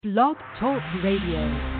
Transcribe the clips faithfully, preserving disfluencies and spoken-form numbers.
Blog Talk Radio.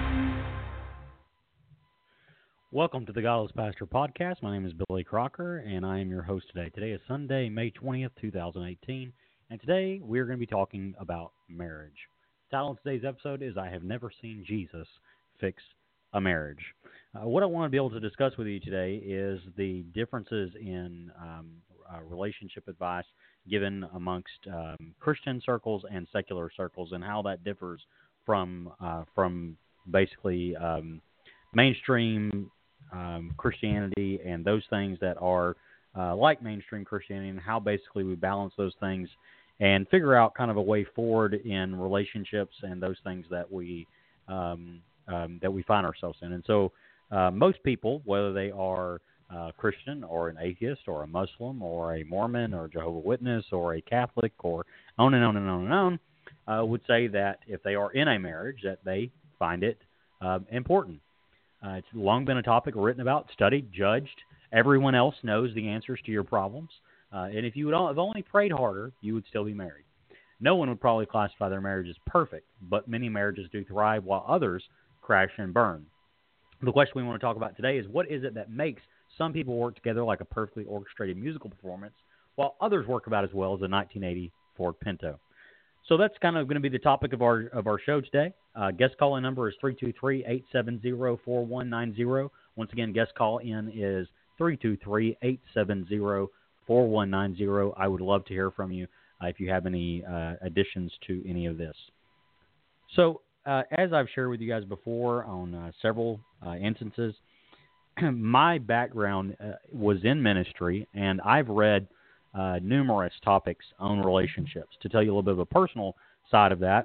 Welcome to the Godless Pastor Podcast. My name is Billy Crocker, and I am your host today. Today is Sunday, May twentieth, twenty eighteen, and today we're going to be talking about marriage. The title of today's episode is I Have Never Seen Jesus Fix a Marriage. Uh, what I want to be able to discuss with you today is the differences in um, uh, relationship advice given amongst um, Christian circles and secular circles, and how that differs from, uh, from basically um, mainstream Um, Christianity and those things that are uh, like mainstream Christianity, and how basically we balance those things and figure out kind of a way forward in relationships and those things that we um, um, that we find ourselves in. And so uh, most people, whether they are uh, Christian or an atheist or a Muslim or a Mormon or a Jehovah's Witness or a Catholic or on and on and on and on, uh, would say that if they are in a marriage, that they find it uh, important. Uh, it's long been a topic written about, studied, judged. Everyone else knows the answers to your problems. Uh, and if you would have only prayed harder, you would still be married. No one would probably classify their marriage as perfect, but many marriages do thrive while others crash and burn. The question we want to talk about today is, what is it that makes some people work together like a perfectly orchestrated musical performance, while others work about as well as a nineteen eighty Ford Pinto? So that's kind of going to be the topic of our of our show today. Uh, guest call-in number is three two three, eight seven zero, four one nine zero. Once again, guest call-in is three two three, eight seven zero, four one nine zero. I would love to hear from you uh, if you have any uh, additions to any of this. So uh, as I've shared with you guys before on uh, several uh, instances, my background uh, was in ministry, and I've read Uh, numerous topics on relationships. To tell you a little bit of a personal side of that,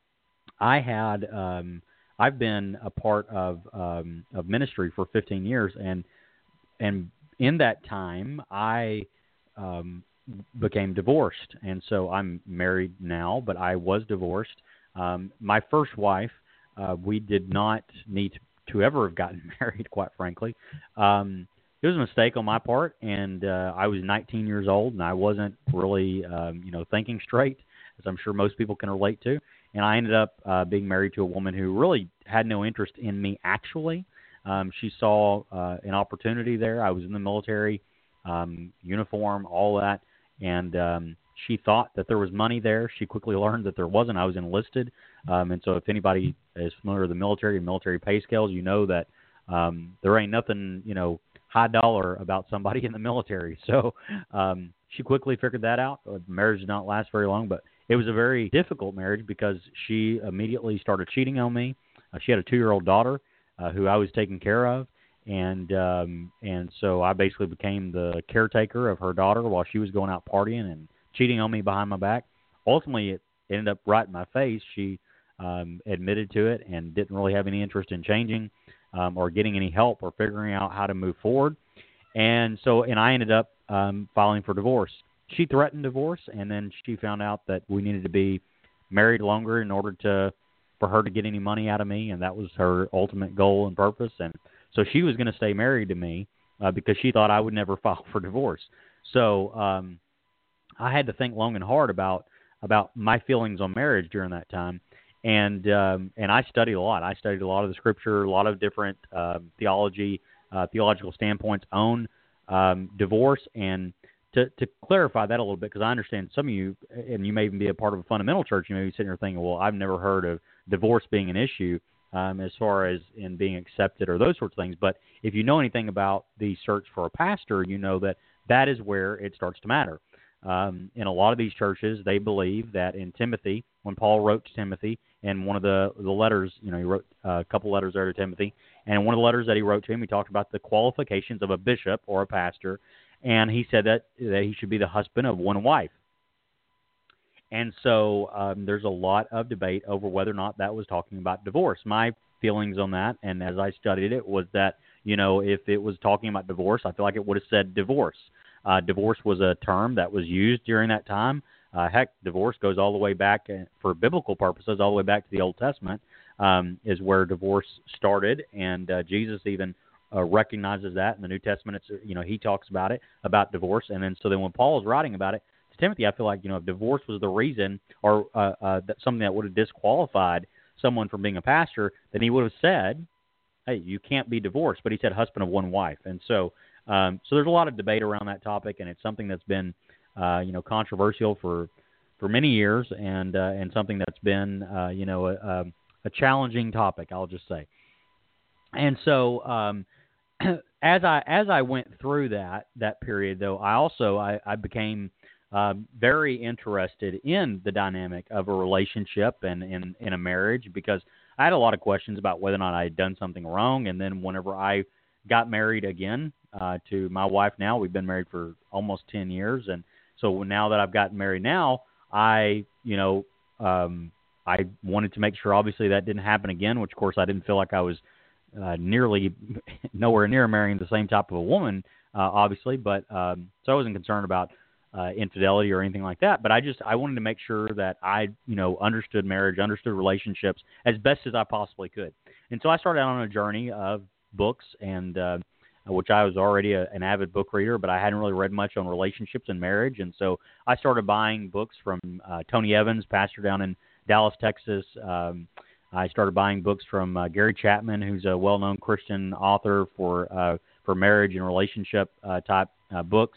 I had um, I've been a part of um, of ministry for fifteen years, and and in that time I um, became divorced, and so I'm married now, but I was divorced. Um, my first wife, uh, we did not need to, to ever have gotten married, quite frankly. Um, It was a mistake on my part, and uh, I was nineteen years old, and I wasn't really, um, you know, thinking straight, as I'm sure most people can relate to. And I ended up uh, being married to a woman who really had no interest in me, actually. Um, she saw uh, an opportunity there. I was in the military, um, uniform, all that, and um, she thought that there was money there. She quickly learned that there wasn't. I was enlisted, um, and so if anybody is familiar with the military and military pay scales, you know that um, there ain't nothing, you know, high dollar about somebody in the military. So um, she quickly figured that out. The marriage did not last very long, but it was a very difficult marriage because she immediately started cheating on me. Uh, she had a two-year-old daughter uh, who I was taking care of, and um, and so I basically became the caretaker of her daughter while she was going out partying and cheating on me behind my back. Ultimately, it ended up right in my face. She um, admitted to it and didn't really have any interest in changing Um, or getting any help or figuring out how to move forward. And so, and I ended up um, filing for divorce. She threatened divorce, and then she found out that we needed to be married longer in order to for her to get any money out of me, and that was her ultimate goal and purpose. And so she was going to stay married to me uh, because she thought I would never file for divorce. So um, I had to think long and hard about about my feelings on marriage during that time. And um, and I studied a lot. I studied a lot of the Scripture, a lot of different uh, theology, uh, theological standpoints on um, divorce. And to, to clarify that a little bit, because I understand some of you, and you may even be a part of a fundamental church, you may be sitting here thinking, well, I've never heard of divorce being an issue um, as far as in being accepted or those sorts of things. But if you know anything about the search for a pastor, you know that that is where it starts to matter. Um, in a lot of these churches, they believe that in Timothy, when Paul wrote to Timothy, and one of the, the letters, you know, he wrote uh, a couple letters there to Timothy, and one of the letters that he wrote to him, he talked about the qualifications of a bishop or a pastor, and he said that, that he should be the husband of one wife. And so um, there's a lot of debate over whether or not that was talking about divorce. My feelings on that, and as I studied it, was that, you know, if it was talking about divorce, I feel like it would have said divorce. Uh, divorce was a term that was used during that time. Uh, heck, divorce goes all the way back, uh, for biblical purposes, all the way back to the Old Testament, um, is where divorce started, and uh, Jesus even uh, recognizes that in the New Testament. It's, you know, he talks about it, about divorce, and then so then when Paul is writing about it to Timothy, I feel like, you know, if divorce was the reason or uh, uh, that something that would have disqualified someone from being a pastor, then he would have said, hey, you can't be divorced. But he said husband of one wife. And so um, so there's a lot of debate around that topic, and it's something that's been, uh, you know, controversial for for many years, and uh, and something that's been, uh, you know, a, a challenging topic, I'll just say. And so um, as I as I went through that that period, though, I also I, I became uh, very interested in the dynamic of a relationship and in, in a marriage, because I had a lot of questions about whether or not I had done something wrong. And then whenever I got married again uh, to my wife now, we've been married for almost ten years, and so now that I've gotten married now, I you know um, I wanted to make sure, obviously, that didn't happen again. Which, of course, I didn't feel like I was uh, nearly nowhere near marrying the same type of a woman, uh, obviously. But um, so I wasn't concerned about uh, infidelity or anything like that. But I just I wanted to make sure that I you know understood marriage, understood relationships as best as I possibly could. And so I started out on a journey of books, and uh, which I was already a, an avid book reader, but I hadn't really read much on relationships and marriage. And so I started buying books from uh, Tony Evans, pastor down in Dallas, Texas. Um, I started buying books from uh, Gary Chapman, who's a well-known Christian author for uh, for marriage and relationship uh, type uh, books,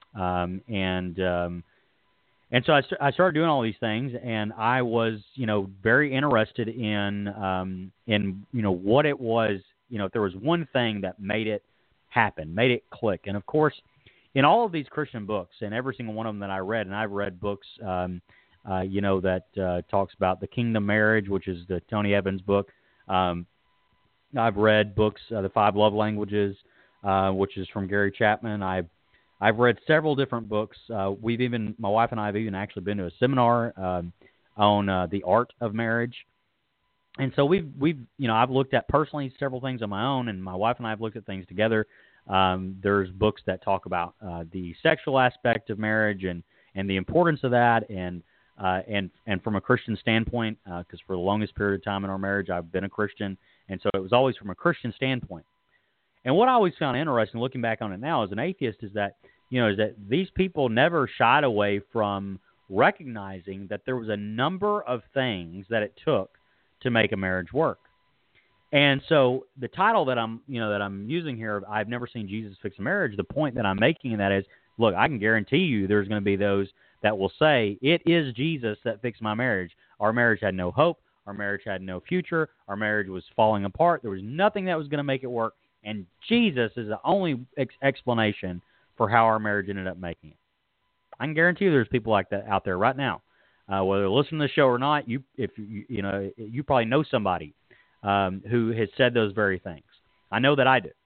um, and um, and so I, st- I started doing all these things, and I was you know very interested in um, in you know what it was, you know if there was one thing that made it happen, made it click. And of course, in all of these Christian books, and every single one of them that I read, and I've read books. Um, Uh, you know, that uh, talks about the Kingdom Marriage, which is the Tony Evans book. Um, I've read books, uh, The Five Love Languages, uh, which is from Gary Chapman. I've I've read several different books. Uh, we've even, my wife and I have even actually been to a seminar um, on uh, the art of marriage. And so we've we've you know I've looked at personally several things on my own, and my wife and I have looked at things together. Um, there's books that talk about uh, the sexual aspect of marriage and and the importance of that, and Uh, and and from a Christian standpoint, because uh, for the longest period of time in our marriage, I've been a Christian, and so it was always from a Christian standpoint. And what I always found interesting, looking back on it now as an atheist, is that you know is that these people never shied away from recognizing that there was a number of things that it took to make a marriage work. And so the title that I'm you know that I'm using here, I've never seen Jesus fix a marriage. The point that I'm making in that is, look, I can guarantee you there's going to be those that will say, it is Jesus that fixed my marriage. Our marriage had no hope. Our marriage had no future. Our marriage was falling apart. There was nothing that was going to make it work. And Jesus is the only ex- explanation for how our marriage ended up making it. I can guarantee you there's people like that out there right now. Uh, whether they're listening to the show or not, you if you, you know, you probably know somebody um, who has said those very things. I know that I do.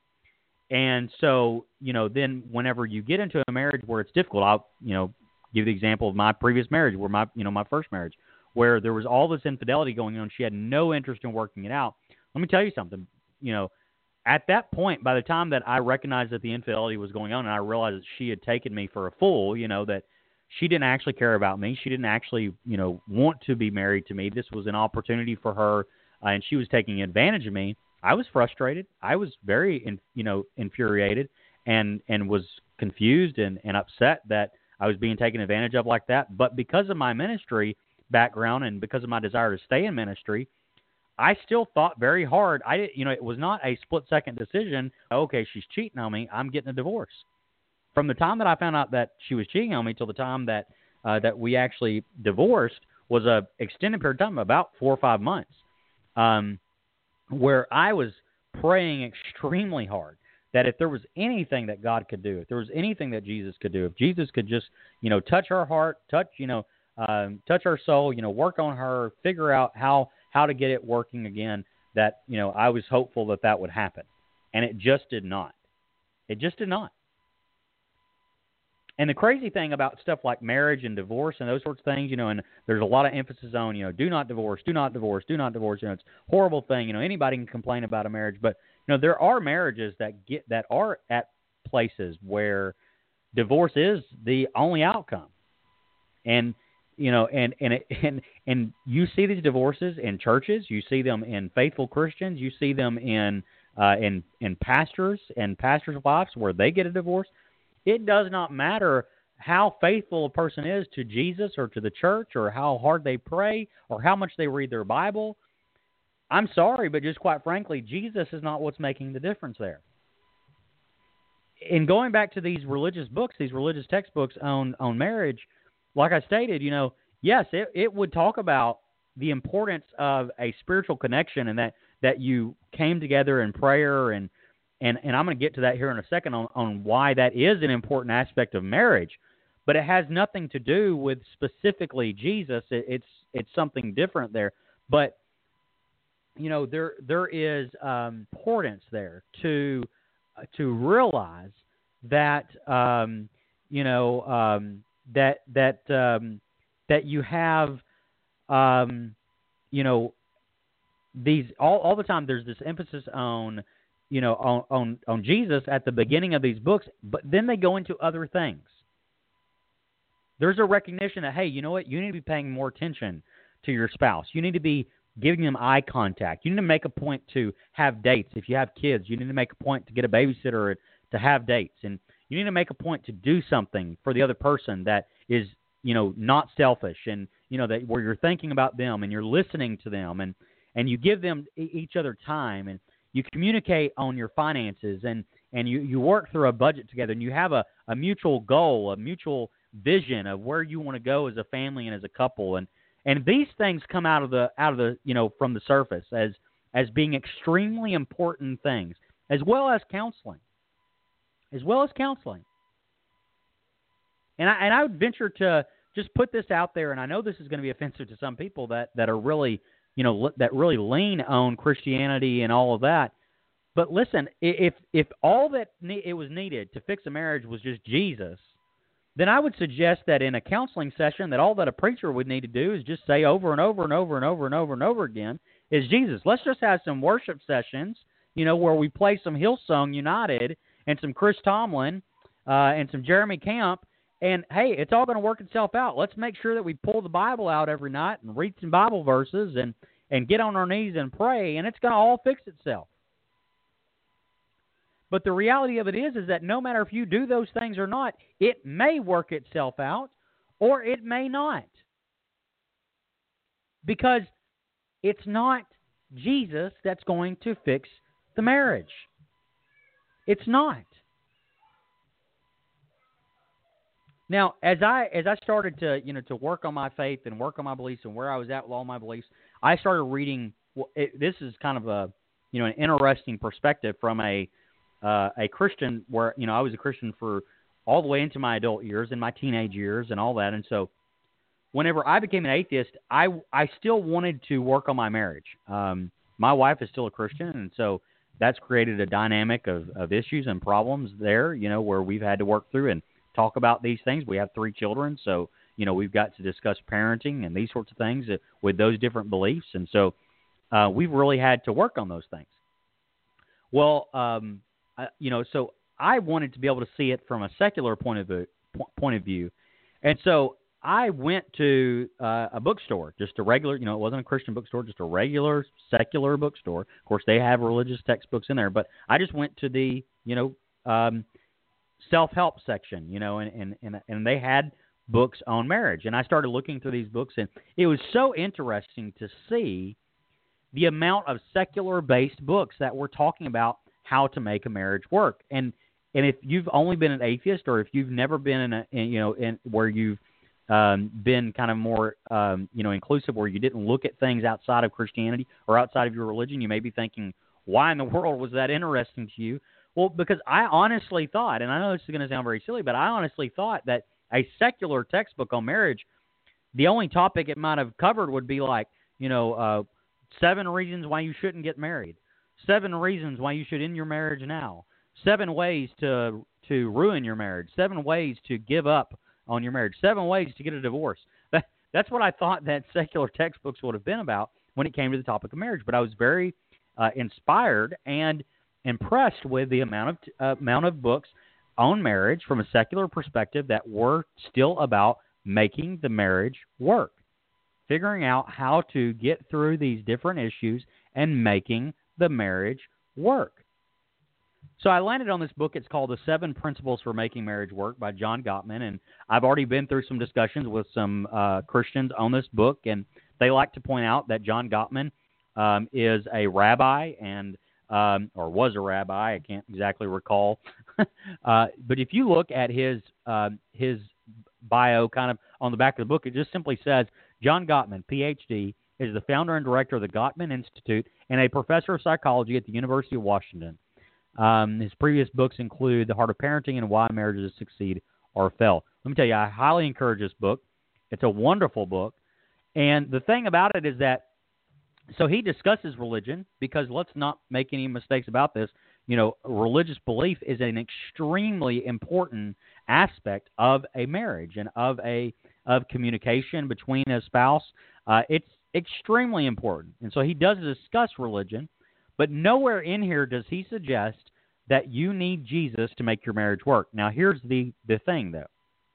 And so, you know, then whenever you get into a marriage where it's difficult, I'll, you know, give the example of my previous marriage, where my, you know, my first marriage, where there was all this infidelity going on. She had no interest in working it out. Let me tell you something. You know, at that point, by the time that I recognized that the infidelity was going on, and I realized that she had taken me for a fool, you know, that she didn't actually care about me. She didn't actually, you know, want to be married to me. This was an opportunity for her, uh, and she was taking advantage of me. I was frustrated. I was very, in, you know, infuriated, and and was confused and, and upset that I was being taken advantage of like that. But because of my ministry background and because of my desire to stay in ministry, I still thought very hard. I didn't, you know, it was not a split second decision. Okay, she's cheating on me, I'm getting a divorce. From the time that I found out that she was cheating on me till the time that uh, that we actually divorced was a extended period of time, about four or five months, um, where I was praying extremely hard that if there was anything that God could do, if there was anything that Jesus could do, if Jesus could just, you know, touch her heart, touch, you know, um, touch her soul, you know, work on her, figure out how, how to get it working again, that, you know, I was hopeful that that would happen. And it just did not. It just did not. And the crazy thing about stuff like marriage and divorce and those sorts of things, you know, and there's a lot of emphasis on, you know, do not divorce, do not divorce, do not divorce. You know, it's a horrible thing. You know, anybody can complain about a marriage, but, you know, there are marriages that get that are at places where divorce is the only outcome. And, you know, and and it, and and you see these divorces in churches, you see them in faithful Christians, you see them in uh, in in pastors and pastors' wives where they get a divorce. It does not matter how faithful a person is to Jesus or to the church or how hard they pray or how much they read their Bible. I'm sorry, but just quite frankly, Jesus is not what's making the difference there. In going back to these religious books, these religious textbooks on, on marriage, like I stated, you know, yes, it, it would talk about the importance of a spiritual connection and that, that you came together in prayer. And, and, and I'm going to get to that here in a second on, on why that is an important aspect of marriage. But it has nothing to do with specifically Jesus. It, it's it's something different there. But, you know, there there is um, importance there to uh, to realize that, um, you know, um, that that um, that you have, um, you know, these all, all the time. There's this emphasis on, you know, on, on on Jesus at the beginning of these books, but then they go into other things. There's a recognition that, hey, you know what? You need to be paying more attention to your spouse. You need to be giving them eye contact. You need to make a point to have dates. If you have kids, you need to make a point to get a babysitter to have dates. And you need to make a point to do something for the other person that is, you know, not selfish and, you know, that where you're thinking about them and you're listening to them and, and you give them each other time and you communicate on your finances and, and you, you work through a budget together and you have a, a mutual goal, a mutual vision of where you want to go as a family and as a couple, and and these things come out of the out of the you know from the surface as as being extremely important things, as well as counseling, as well as counseling. And I and I would venture to just put this out there, and I know this is going to be offensive to some people that that are really you know that really lean on Christianity and all of that. But listen, if if all that it was needed to fix a marriage was just Jesus, then I would suggest that in a counseling session that all that a preacher would need to do is just say over and over and over and over and over and over again is Jesus. Let's just have some worship sessions, you know, where we play some Hillsong United and some Chris Tomlin uh, and some Jeremy Camp, and, hey, it's all going to work itself out. Let's make sure that we pull the Bible out every night and read some Bible verses and, and get on our knees and pray, and it's going to all fix itself. But the reality of it is, is that no matter if you do those things or not, it may work itself out or it may not. Because it's not Jesus that's going to fix the marriage. It's not. Now, as I as I started to you know to work on my faith and work on my beliefs and where I was at with all my beliefs, I started reading. Well, it, this is kind of a you know an interesting perspective from a Uh, a Christian where, you know, I was a Christian for all the way into my adult years and my teenage years and all that. And so whenever I became an atheist, I, I still wanted to work on my marriage. Um, my wife is still a Christian, and so that's created a dynamic of, of issues and problems there, you know, where we've had to work through and talk about these things. We have three children, so, you know, we've got to discuss parenting and these sorts of things with those different beliefs. And so uh, we've really had to work on those things. Well, um, Uh, you know, so I wanted to be able to see it from a secular point of view, point of view, and so I went to uh, a bookstore, just a regular, you know, it wasn't a Christian bookstore, just a regular secular bookstore. Of course, they have religious textbooks in there, but I just went to the, you know, um, self-help section, you know, and, and, and, and they had books on marriage, and I started looking through these books, and it was so interesting to see the amount of secular-based books that were talking about how to make a marriage work. And and if you've only been an atheist, or if you've never been in a in, you know in where you've um, been kind of more um, you know inclusive, where you didn't look at things outside of Christianity or outside of your religion, you may be thinking, why in the world was that interesting to you? Well, because I honestly thought, and I know this is going to sound very silly, but I honestly thought that a secular textbook on marriage, the only topic it might have covered would be like, you know, uh, seven reasons why you shouldn't get married. Seven reasons why you should end your marriage now. Seven ways to to ruin your marriage. Seven ways to give up on your marriage. Seven ways to get a divorce. That, that's what I thought that secular textbooks would have been about when it came to the topic of marriage. But I was very uh, inspired and impressed with the amount of uh, amount of books on marriage from a secular perspective that were still about making the marriage work, figuring out how to get through these different issues and making the marriage work. So I landed on this book. It's called The Seven Principles for Making Marriage Work by John Gottman, and I've already been through some discussions with some uh, Christians on this book, and they like to point out that John Gottman um, is a rabbi and um, or was a rabbi. I can't exactly recall. uh, but if you look at his uh, his bio kind of on the back of the book, it just simply says, John Gottman, P H D, is the founder and director of the Gottman Institute and a professor of psychology at the University of Washington. Um, his previous books include The Heart of Parenting and Why Marriages Succeed or Fail. Let me tell you, I highly encourage this book. It's a wonderful book. And the thing about it is that, so he discusses religion, because let's not make any mistakes about this. You know, religious belief is an extremely important aspect of a marriage and of a of communication between a spouse. Uh, it's extremely important. And so he does discuss religion, but nowhere in here does he suggest that you need Jesus to make your marriage work. Now, here's the, the thing, though.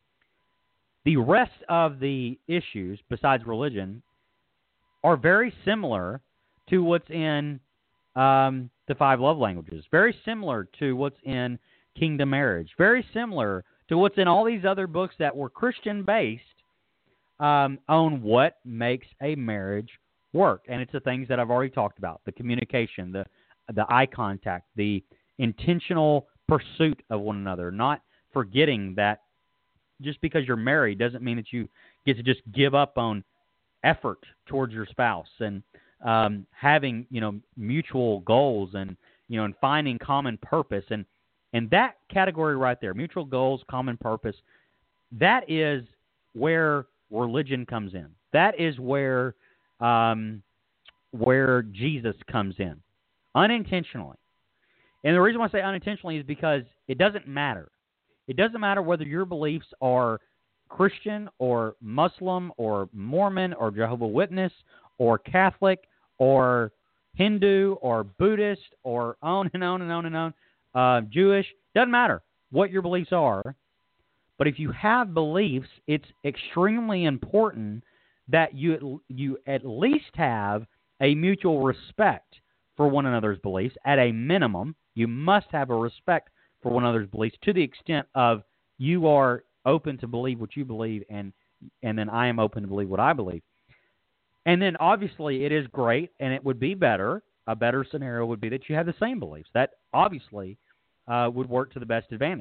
The rest of the issues, besides religion, are very similar to what's in um, the five love languages, very similar to what's in Kingdom Marriage, very similar to what's in all these other books that were Christian-based um, on what makes a marriage work. And it's the things that I've already talked about, the communication, the the eye contact, the intentional pursuit of one another, not forgetting that just because you're married doesn't mean that you get to just give up on effort towards your spouse, and um, having, you know, mutual goals, and, you know, and finding common purpose. And, and that category right there, mutual goals, common purpose, that is where religion comes in. That is where um, where Jesus comes in, unintentionally. And the reason why I say unintentionally is because it doesn't matter. It doesn't matter whether your beliefs are Christian or Muslim or Mormon or Jehovah's Witness or Catholic or Hindu or Buddhist or on and on and on and on, uh, Jewish. Doesn't matter what your beliefs are. But if you have beliefs, it's extremely important that you you at least have a mutual respect for one another's beliefs. At a minimum, you must have a respect for one another's beliefs to the extent of you are open to believe what you believe, and and then I am open to believe what I believe. And then obviously it is great, and it would be better, a better scenario would be that you have the same beliefs. That obviously uh, would work to the best advantage.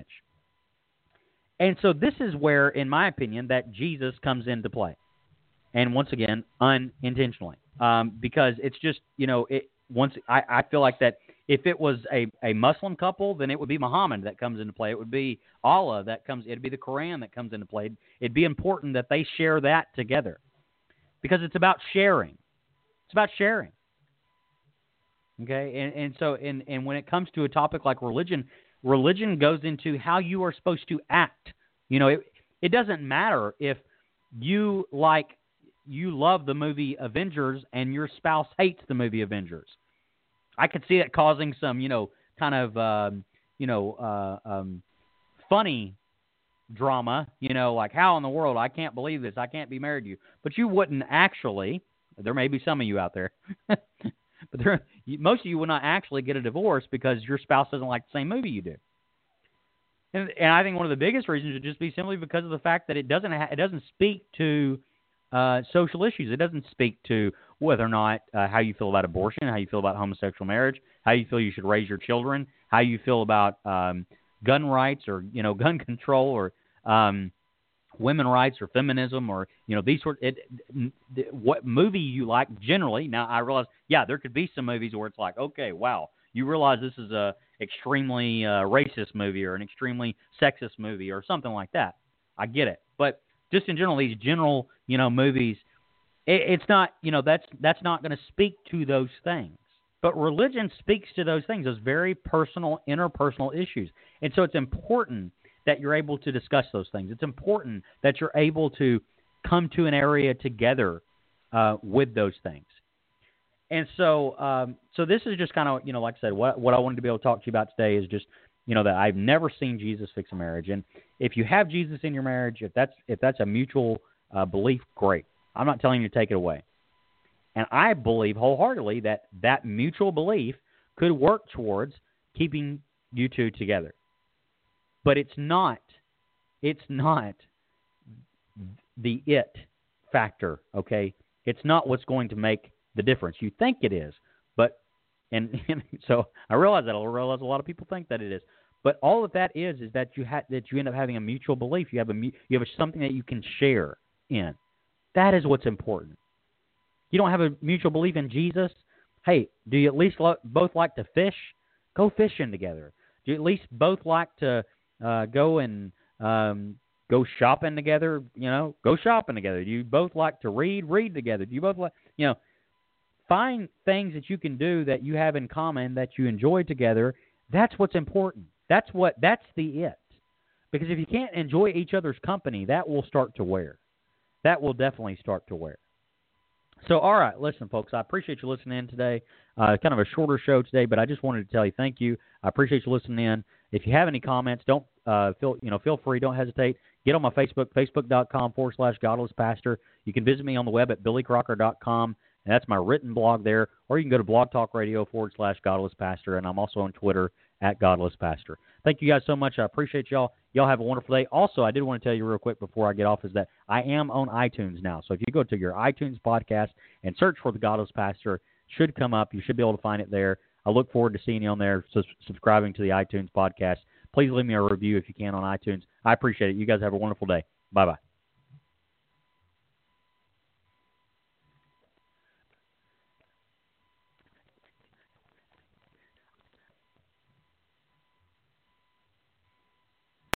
And so this is where, in my opinion, that Jesus comes into play. And once again, unintentionally. Um, because it's just, you know, it once I, I feel like that if it was a, a Muslim couple, then it would be Muhammad that comes into play. It would be Allah that comes, it'd be the Quran that comes into play. It'd be important that they share that together. Because it's about sharing. It's about sharing. Okay? And, and so, and, and when it comes to a topic like religion, religion goes into how you are supposed to act. You know, it, it doesn't matter if you like, you love the movie Avengers and your spouse hates the movie Avengers. I could see it causing some, you know, kind of, um, you know, uh, um, funny drama, you know, like how in the world, I can't believe this, I can't be married to you. But you wouldn't actually, there may be some of you out there, but there, most of you would not actually get a divorce because your spouse doesn't like the same movie you do. And, and I think one of the biggest reasons would just be simply because of the fact that it doesn't ha- it doesn't speak to uh, social issues. It doesn't speak to whether or not uh, how you feel about abortion, how you feel about homosexual marriage, how you feel you should raise your children, how you feel about um, gun rights or, you know, gun control or um, women rights or feminism or, you know, these sort it, it, what movie you like generally. Now, I realize, yeah, there could be some movies where it's like, okay, wow, you realize this is a extremely uh, racist movie or an extremely sexist movie or something like that. I get it. But just in general, these general, you know, movies, it, it's not, you know, that's that's not going to speak to those things. But religion speaks to those things, those very personal, interpersonal issues. And so it's important that you're able to discuss those things. It's important that you're able to come to an area together uh, with those things. And so um, so this is just kind of, you know, like I said, what, what I wanted to be able to talk to you about today is just, you know, that I've never seen Jesus fix a marriage. And if you have Jesus in your marriage, if that's if that's a mutual uh, belief, great. I'm not telling you to take it away. And I believe wholeheartedly that that mutual belief could work towards keeping you two together. But it's not, it's not the it factor, okay? It's not what's going to make the difference. You think it is, but and, and so I realize that. I realize a lot of people think that it is. But all that that is is that you ha- that you end up having a mutual belief. You have a mu- you have a, something that you can share in. That is what's important. You don't have a mutual belief in Jesus. Hey, do you at least lo- both like to fish? Go fishing together. Do you at least both like to uh, go and um, go shopping together? You know, go shopping together. Do you both like to read? Read together. Do you both like, you know, find things that you can do that you have in common that you enjoy together. That's what's important. That's what. That's the it. Because if you can't enjoy each other's company, that will start to wear. That will definitely start to wear. So, all right, listen, folks, I appreciate you listening in today. Uh, kind of a shorter show today, but I just wanted to tell you thank you. I appreciate you listening in. If you have any comments, don't uh, feel you know feel free. Don't hesitate. Get on my Facebook, facebook.com forward slash Godless Pastor. You can visit me on the web at billy crocker dot com. And that's my written blog there, or you can go to Blog Talk Radio forward slash Godless Pastor, and I'm also on Twitter at Godless Pastor. Thank you guys so much. I appreciate y'all. Y'all have a wonderful day. Also, I did want to tell you real quick before I get off is that I am on iTunes now. So if you go to your iTunes podcast and search for the Godless Pastor, it should come up. You should be able to find it there. I look forward to seeing you on there, so subscribing to the iTunes podcast. Please leave me a review if you can on iTunes. I appreciate it. You guys have a wonderful day. Bye-bye.